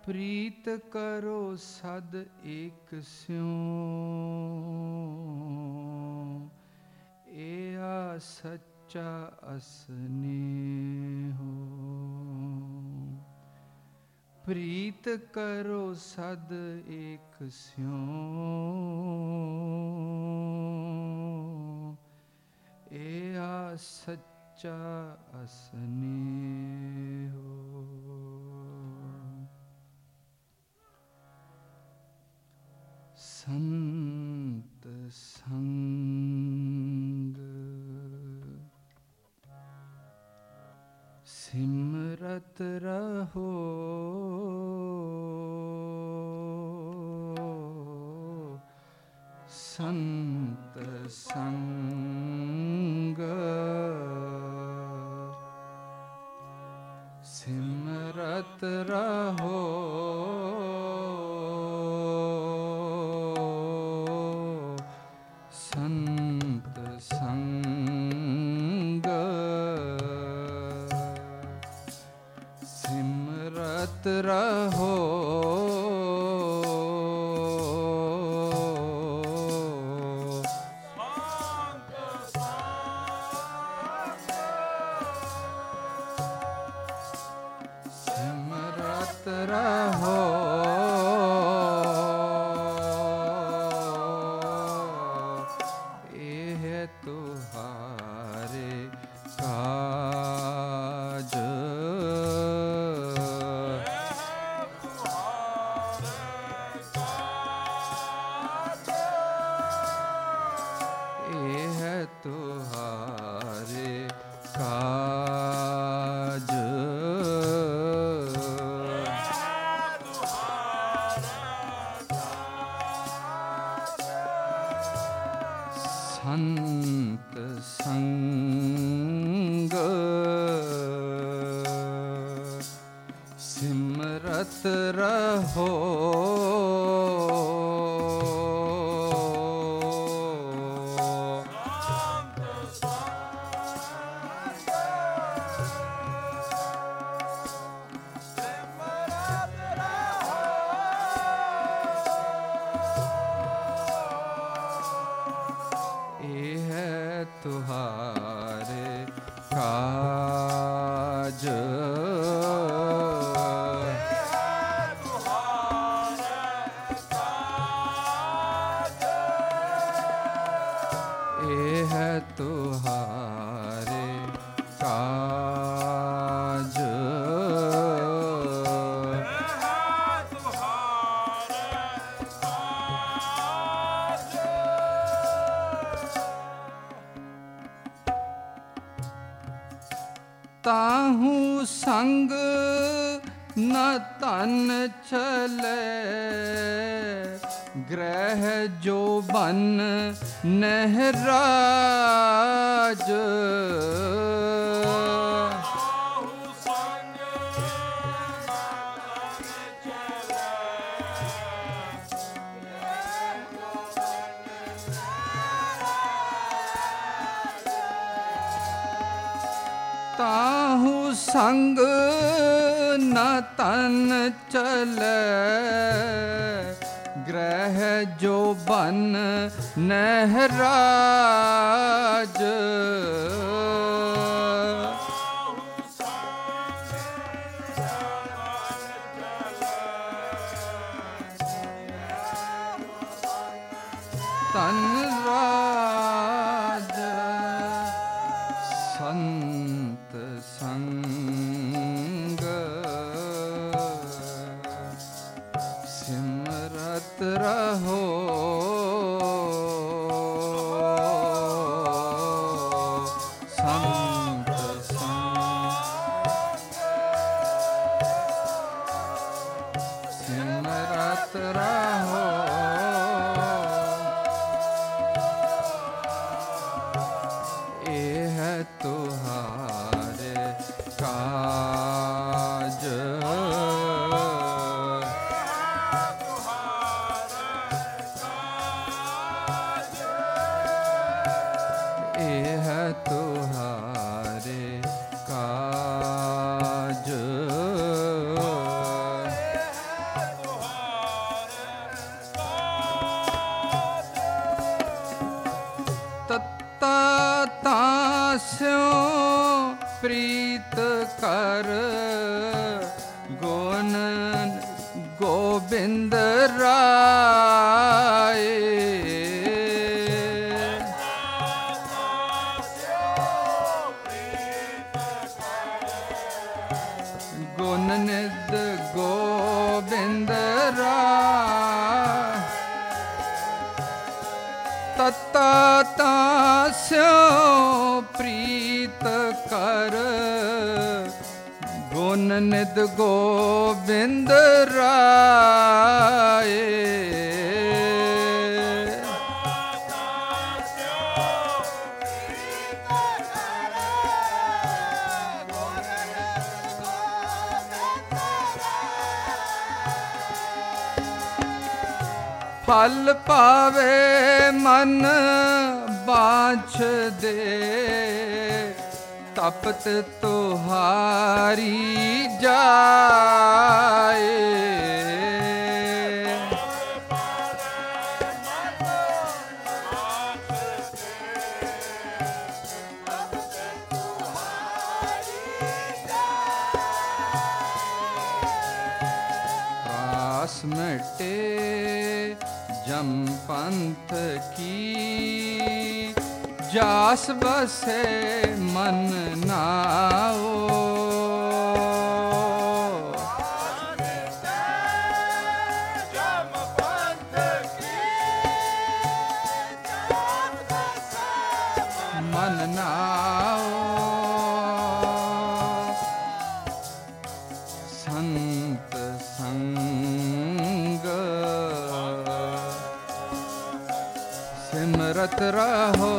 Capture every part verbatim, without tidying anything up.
प्रीत करो सद एक स्यों एया सच्चा असनेहो। प्रीत करो सद एक स्यों एया सच्चा असनेहो। संत संग सिमरत रहो संत संग सिमरत रहो संत संग सिमरत रहो सिमरत रहो तुहारे काज ये है तुहारे काज संत संग सिमरत रहो तुहारे काज ये है तुहारे काज ताहू संग न तन चले ग्रह जो बन नहराज ताहू संग न तन चले ग्रह जो बन नहराज तन राज संत संग सिमरत रहो संत संग सिमरत रहो ये है तुहारे का कर गोन गोविंद राय। गुण निध गोविंद राय। तत्ता तास्यो प्रीत कर गुण निध गोविंद राय। फल पावे मन बाँछ दे तपत तुहारी जाए। रास मिटे जम पंथ की जास बसे मन नाओ। मन नाओ संत संग सिमरत रहो।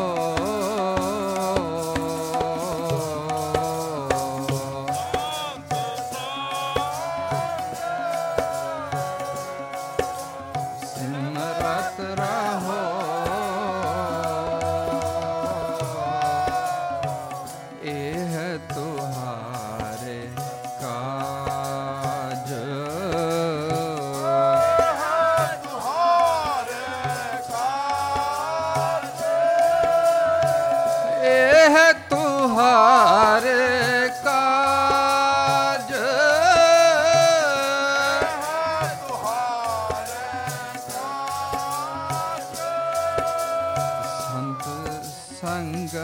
सिमरत रहो एह तुहारे काज। एह तुहारे काज। संत संग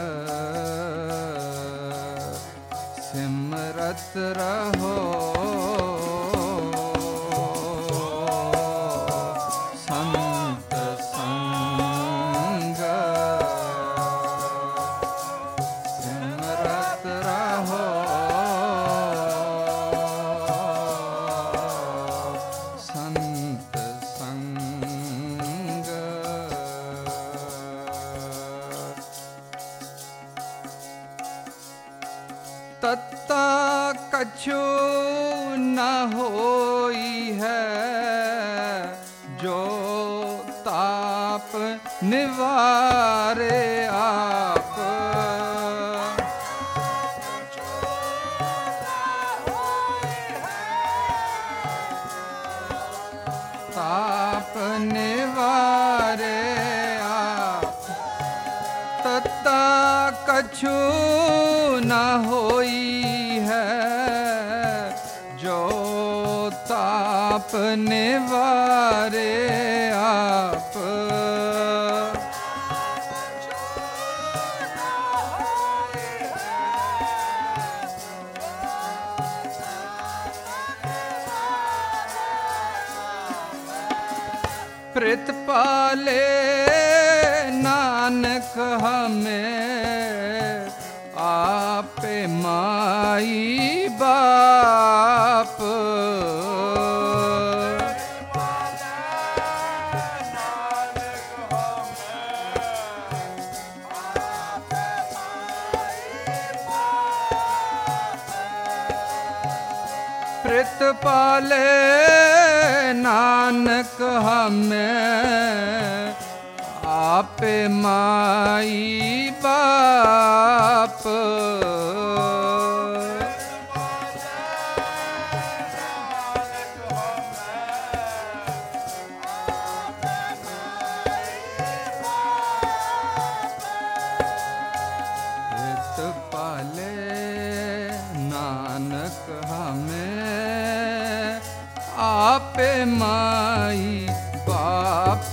सिमरत रहो। संत संग सिमरत रहो। संत संग तत्ता कछु न होई है जो ताप निवारे आप। ताप निवारे आप। तत्ता कछु न होई है जो ताप निवारे आप। प्रीत पाले नानक हमें आपे माई बाप। प्रीत पाले नानक हमें आपे माई बाप। प्रीत पाले नानक नानक हमें आपे माई बाप।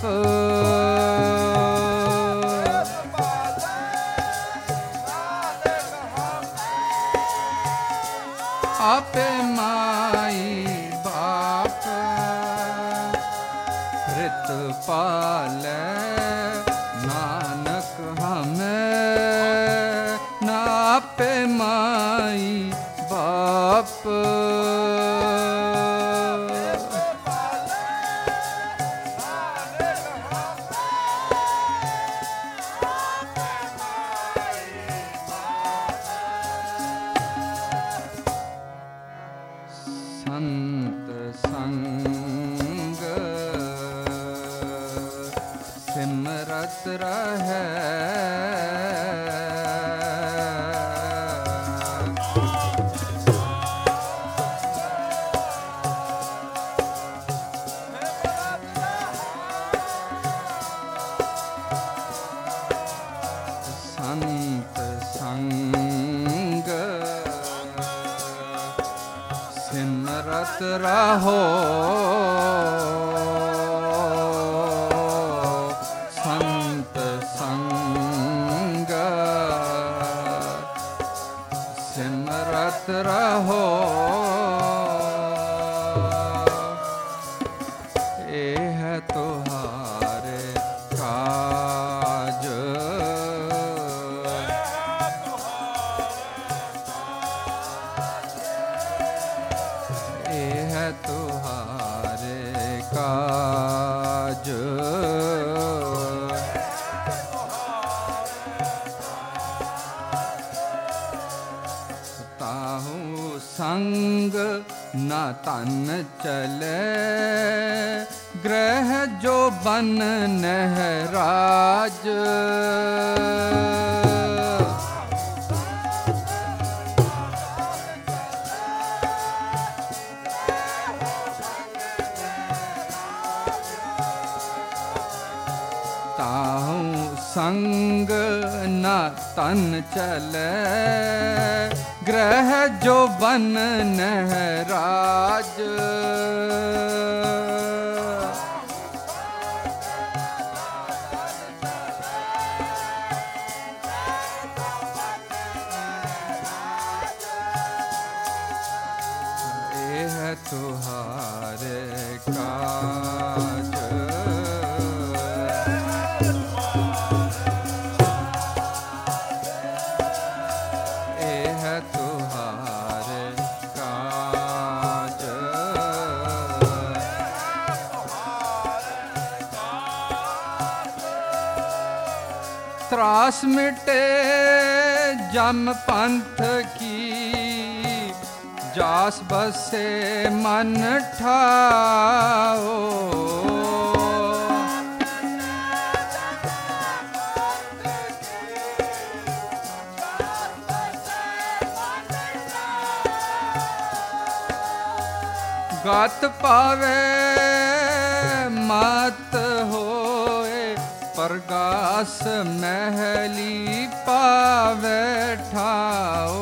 आपे माई बाप प्रित पाले नानक हमें नापे माई बाप। संत संग सिमरत रहे संत संग सिमरत रहो संत संग सिमरत रहो। एह तुहारे काज एह तुहारे काज ताहू संग न तन चले ग्रह जो बन नहराज। ताहू संग न तन चले ग्रह जो बन नहराज। एह तुहारे काज तुहारे काज त्रास मिटे जम पंथ की जास बसे मन ठाओ। गत पावे मत होए प्रगास महली पावे ठाओ।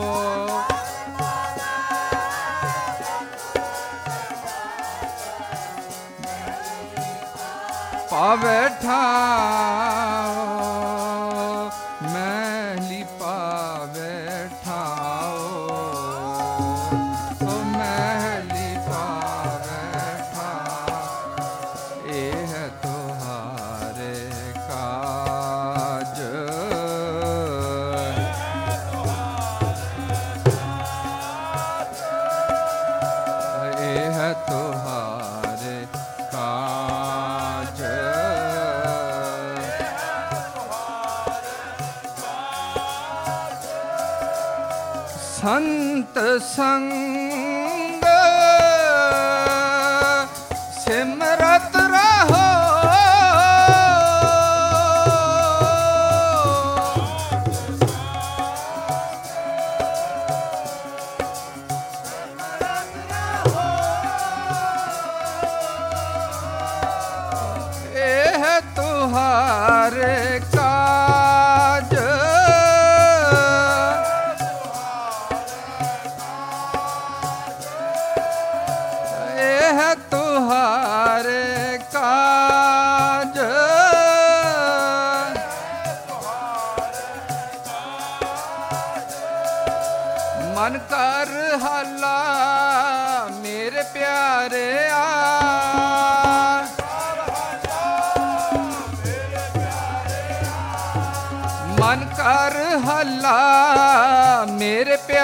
पावे ठाओ महली पावे ठाओ। तुहारे काज संत संग सिमरत रहो। एह तुहारे काज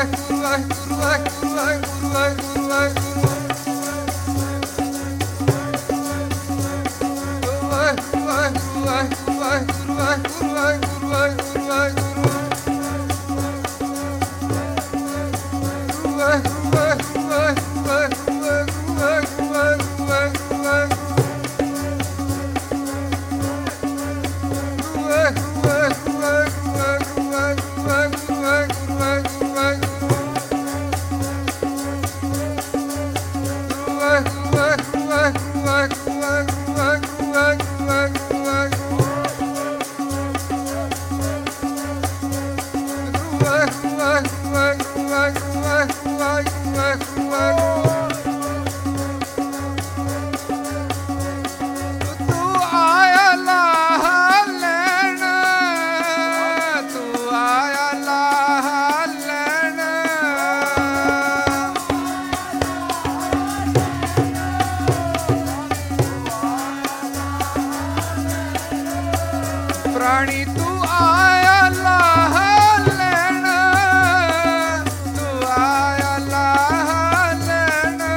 प्राणी तू आया लाह लेना, तू आया लाह लेना,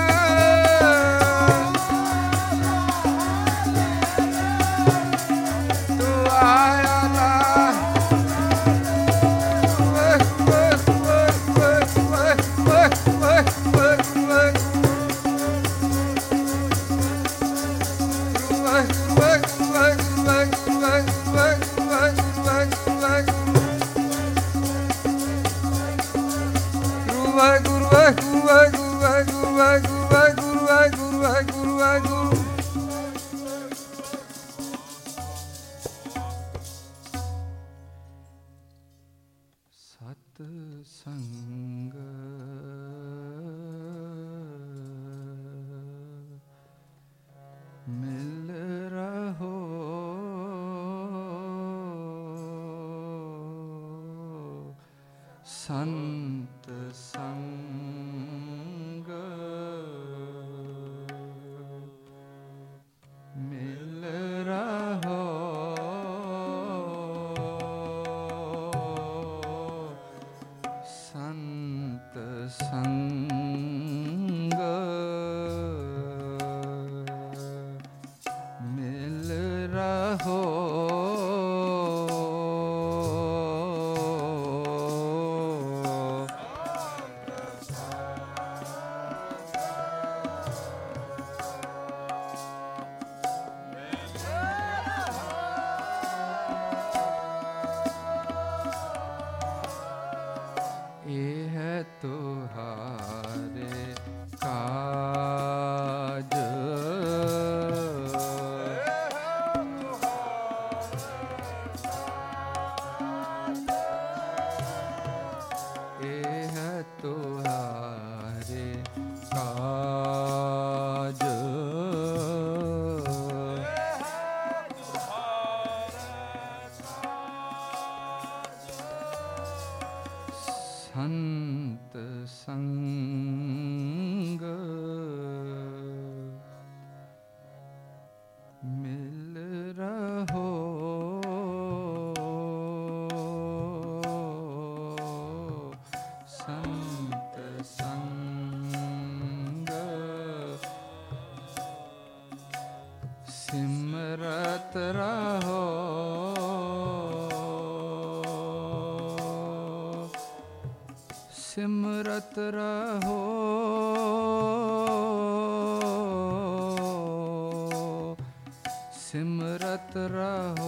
तू आया लाह सत्संग मिल रहो, संत संग मिल रहो, संत संग मिल रहो, ये है तुहारे काज, ये है तुहारे काज, संत संग मिल रहो, संत संग सिमरत रहो, सिमरत रहो, सिमरत रहो,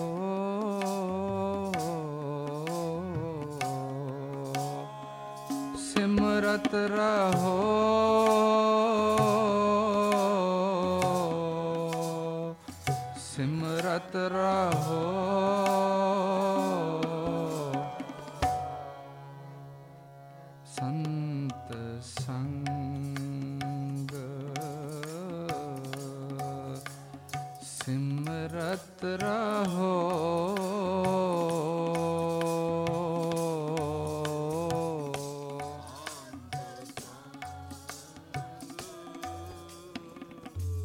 सिमरत रहो, सिमरत रहो, संत संग सिमरत रहो,